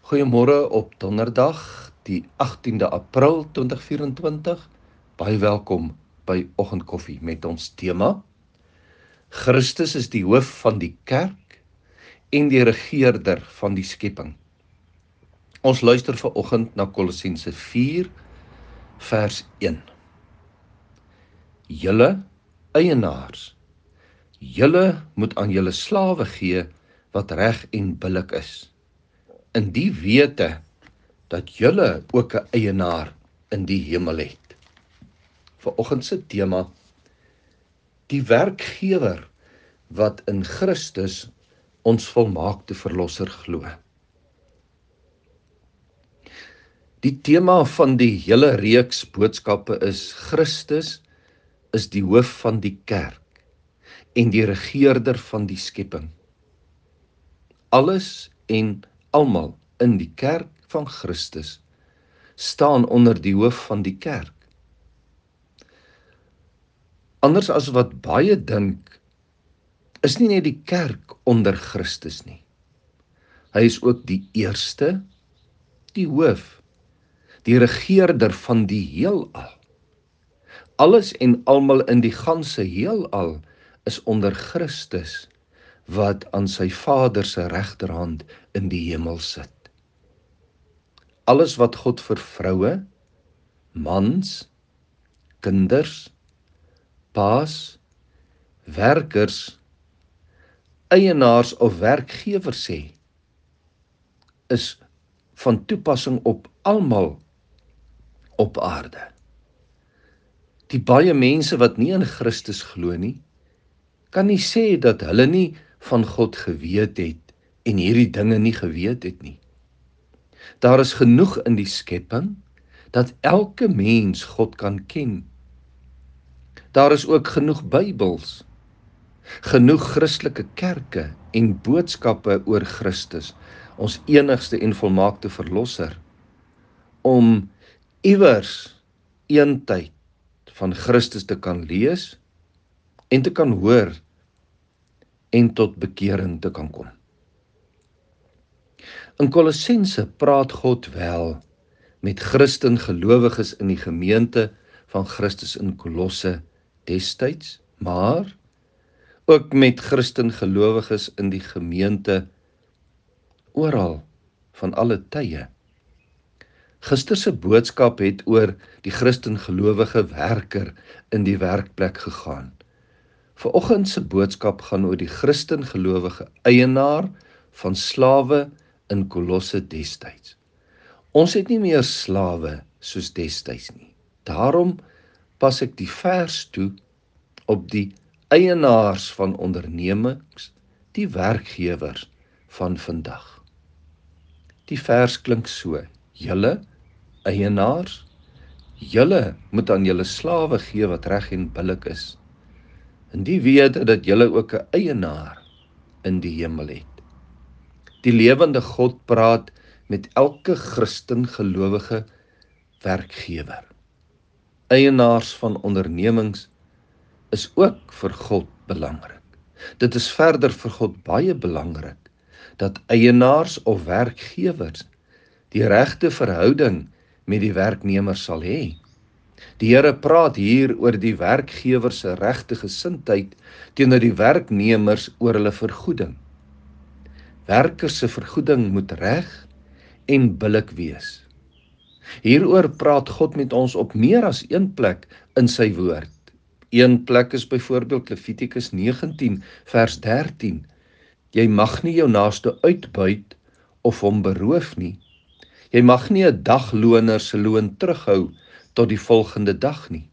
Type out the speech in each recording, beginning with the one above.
Goeiemôre op donderdag, die 18de April 2024. Baie welkom by Oggendkoffie met ons tema. Christus is die hoof van die kerk en die regeerder van die skepping. Ons luister vanoggend na Kolossense 4 vers 1. Julle eienaars, julle moet aan julle slawe gee wat reg en billik is, in die wete dat julle ook 'n eienaar in die hemel het. Vanoggend se tema: die werkgewer wat in Christus ons volmaakte verlosser glo. Die tema van die hele reeks boodskappe is: Christus is die hoof van die kerk en die regeerder van die skepping. Alles en almal in die kerk van Christus staan onder die hoof van die kerk. Anders as wat baie dink, is nie net die kerk onder Christus nie. Hy is ook die eerste, die hoof, die regeerder van die heelal. Alles en almal in die ganse heelal is onder Christus, wat aan sy Vader se regterhand in die hemel sit. Alles wat God vir vroue, mans, kinders, paas, werkers, eienaars of werkgewers sê, is van toepassing op almal op aarde. Die baie mense wat nie in Christus glo nie, kan nie sê dat hulle nie van God geweet het en hierdie dinge nie geweet het nie. Daar is genoeg in die skepping dat elke mens God kan ken. Daar is ook genoeg Bybels, genoeg Christelike kerke en boodskappe oor Christus, ons enigste en volmaakte verlosser, om iewers een tyd van Christus te kan lees en te kan hoor en tot bekering te kan kom. In Kolossense praat God wel met Christen gelowiges in die gemeente van Christus in Kolosse destyds, maar ook met Christen gelowiges in die gemeente oral van alle tye. Gister se boodskap het oor die Christen gelowige werker in die werkplek gegaan. Vanoggend se boodskap gaan oor die Christen gelowige eienaar van slawe in Kolosse destyds. Ons het nie meer slawe soos destyds nie. Daarom pas ek die vers toe op die eienaars van ondernemings, die werkgewers van vandag. Die vers klink so: julle eienaars, julle moet aan julle slawe gee wat reg en billik is, in die wete dat julle ook 'n eienaar in die hemel het. Die lewende God praat met elke Christen gelowige werkgewer. Eienaars van ondernemings is ook vir God belangrik. Dit is verder vir God baie belangrik dat eienaars of werkgewers die regte verhouding met die werknemer sal hê. Die Here praat hier oor die werkgewer se regte gesindheid teenoor die werknemers oor hulle vergoeding. Werkers se vergoeding moet reg en billik wees. Hieroor praat God met ons op meer as een plek in sy woord. Een plek is byvoorbeeld Levitikus 19 vers 13. Jy mag nie jou naaste uitbuit of hom beroof nie. Jy mag nie 'n dagloner se loon terughou tot die volgende dag nie.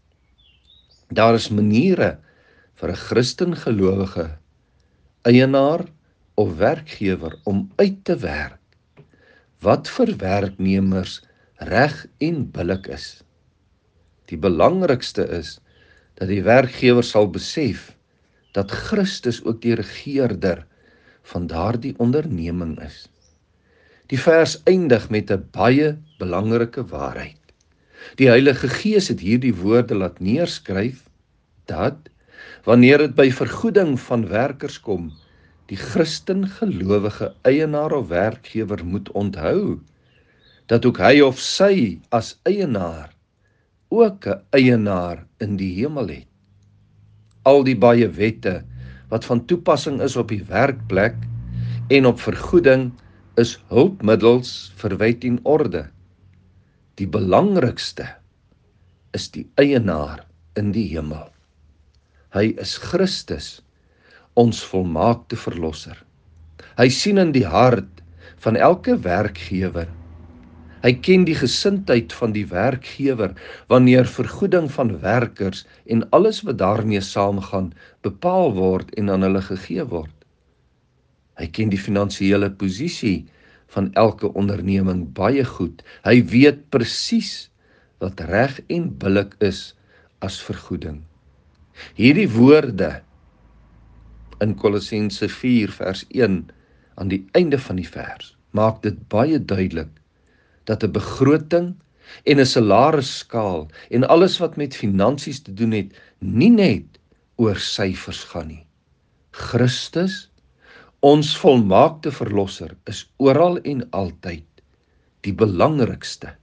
Daar is maniere vir 'n Christen gelowige, eienaar of werkgewer om uit te werk wat vir werknemers reg en billik is. Die belangrikste is dat die werkgewer sal besef dat Christus ook die regeerder van daardie onderneming is. Die vers eindig met 'n baie belangrike waarheid. Die Heilige Gees het hierdie woorde laat neerskryf, dat wanneer dit by vergoeding van werkers kom, Die Christen gelowige eienaar of werkgewer moet onthou dat ook hy of sy as eienaar ook 'n eienaar in die hemel het. Al die baie wette wat van toepassing is op die werkplek en op vergoeding is hulpmiddels vir wet en orde. Die belangrikste is die eienaar in die hemel. Hy is Christus, ons volmaakte verlosser. Hy sien in die hart van elke werkgewer. Hy ken die gesindheid van die werkgewer wanneer vergoeding van werkers en alles wat daarmee saamgaan bepaal word en aan hulle gegee word. Hy ken die finansiële posisie van elke onderneming baie goed. Hy weet presies wat reg en billik is as vergoeding. Hierdie woorde in Kolossense 4 vers 1 aan die einde van die vers maak dit baie duidelik dat 'n begroting en 'n salarisskaal en alles wat met finansies te doen het, nie net oor syfers gaan nie. Christus, ons volmaakte verlosser, is oral en altyd die belangrikste.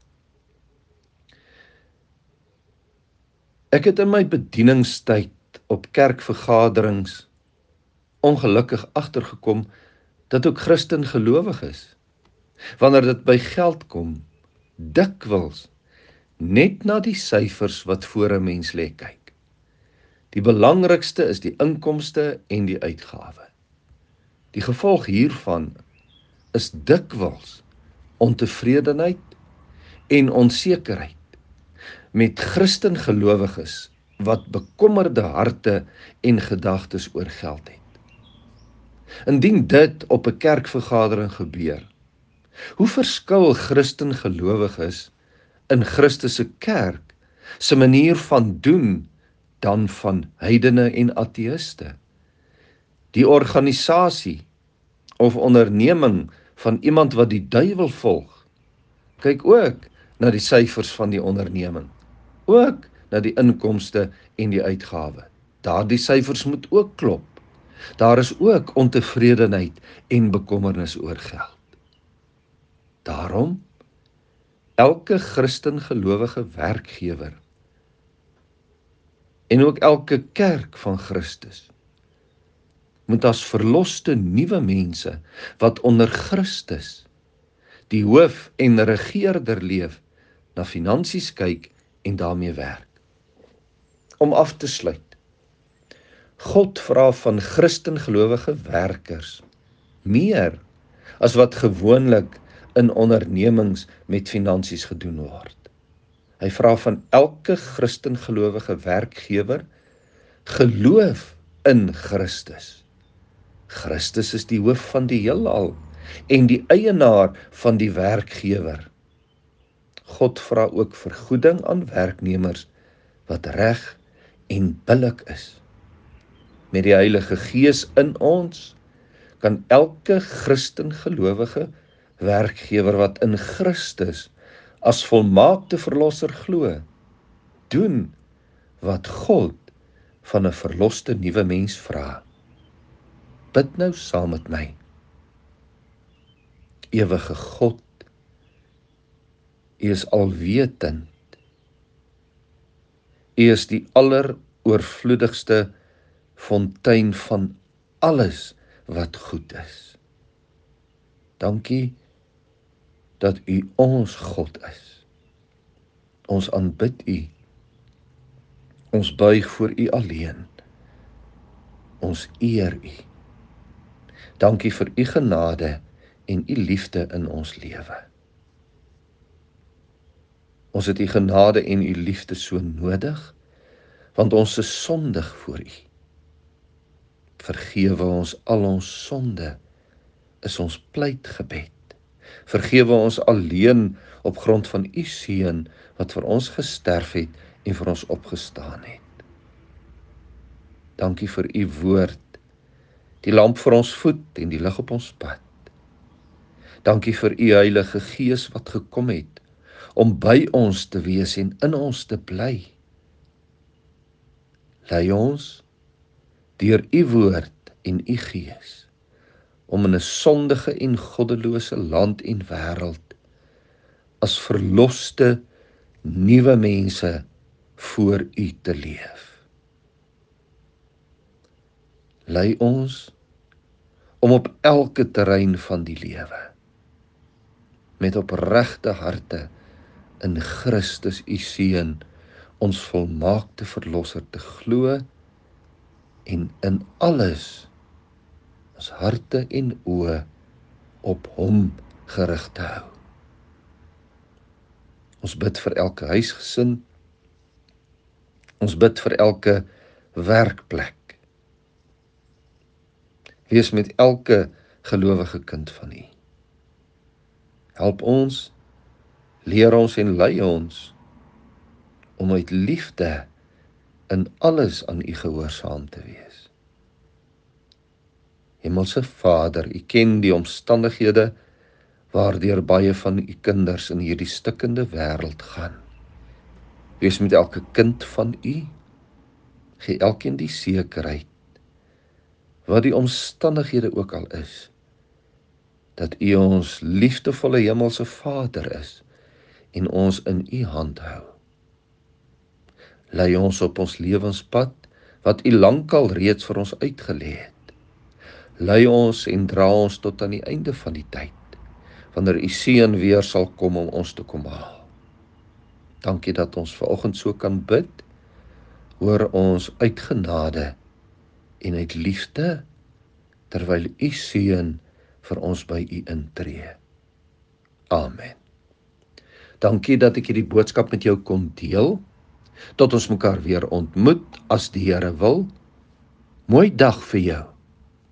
Ek het in my bedieningstyd op kerkvergaderings ongelukkig agtergekom dat ook Christen gelowig is, wanneer dit by geld kom, dikwels net na die syfers wat voor 'n mens lê kyk. Die belangrikste is die inkomste en die uitgawe. Die gevolg hiervan is dikwels ontevredenheid en onsekerheid met Christen gelowiges wat bekommerde harte en gedagtes oor geld het. Indien dit op 'n kerkvergadering gebeur, hoe verskil Christen gelowiges in Christus se kerk se manier van doen dan van heidene en ateïste? Die organisasie of onderneming van iemand wat die duiwel volg, kyk ook na die syfers van die onderneming, ook na die inkomste en die uitgawe. Daardie syfers moet ook klop. Daar is ook ontevredenheid en bekommernis oor geld. Daarom, elke Christen gelowige werkgewer en ook elke kerk van Christus moet as verloste nuwe mense wat onder Christus, die hoof en regeerder leef, na finansies kyk en daarmee werk. Om af te sluit, God vra van Christen gelowige werkers meer as wat gewoonlik in ondernemings met finansies gedoen word. Hy vra van elke Christen gelowige werkgewer geloof in Christus. Christus is die hoof van die heelal en die eienaar van die werkgewer. God vra ook vergoeding aan werknemers wat reg en billik is. Met die Heilige Gees in ons kan elke Christen gelowige werkgewer wat in Christus as volmaakte verlosser glo, doen wat God van 'n verloste nuwe mens vra. Bid nou saam met my. Ewige God, U is alwetend. U is die alleroorvloedigste fontein van alles wat goed is. Dankie dat U ons God is. Ons aanbid U. Ons buig voor U alleen. Ons eer U. Dankie vir U genade en U liefde in ons lewe. Ons het U genade en U liefde so nodig, want ons is sondig voor U. Vergewe ons al ons sonde, is ons pleitgebed. Vergewe ons alleen op grond van U seun, wat vir ons gesterf het en vir ons opgestaan het. Dankie vir U woord, die lamp vir ons voet en die lig op ons pad. Dankie vir U Heilige Gees wat gekom het, om by ons te wees en in ons te bly. Lei ons deur U woord en U Gees om in 'n sondige en goddelose land en wêreld as verloste nuwe mense voor U te leef. Lei ons om op elke terrein van die lewe met opregte harte in Christus U Seun, ons volmaakte verlosser, te glo en in alles ons harte en oë op Hom gerig te hou. Ons bid vir elke huisgesin, ons bid vir elke werkplek. Wees met elke gelowige kind van U. Help ons, leer ons en lei ons om uit liefde in alles aan U gehoorsaam te wees. Hemelse Vader, U ken die omstandighede waardeur baie van U kinders in hierdie stikkende wêreld gaan. Wees met elke kind van U, gee elkeen die sekerheid, wat die omstandighede ook al is, dat U ons liefdevolle hemelse Vader is en ons in U hand hou. Lei ons op ons lewenspad, wat U lankal reeds vir ons uitgelê het. Lei ons en dra ons tot aan die einde van die tyd, wanneer U Seun weer sal kom om ons te kom haal. Dankie dat ons vanoggend so kan bid, hoor ons uit genade en uit liefde, terwyl U Seun vir ons by U intree. Amen. Dankie dat ek hierdie boodskap met jou kon deel. Tot ons mekaar weer ontmoet, as die Here wil. Mooi dag vir jou.